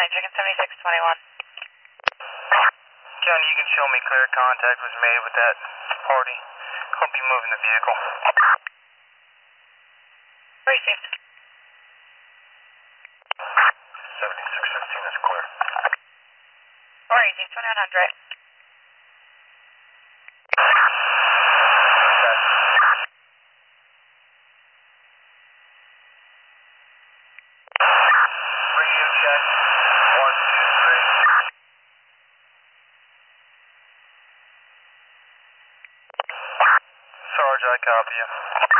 chicken 7621. County, you can show me clear contact was made with that party. Hope you're moving the vehicle. Received. 7615 is clear. Received 2100. Radio check. 1, 2, 3. Sarge, I copy you.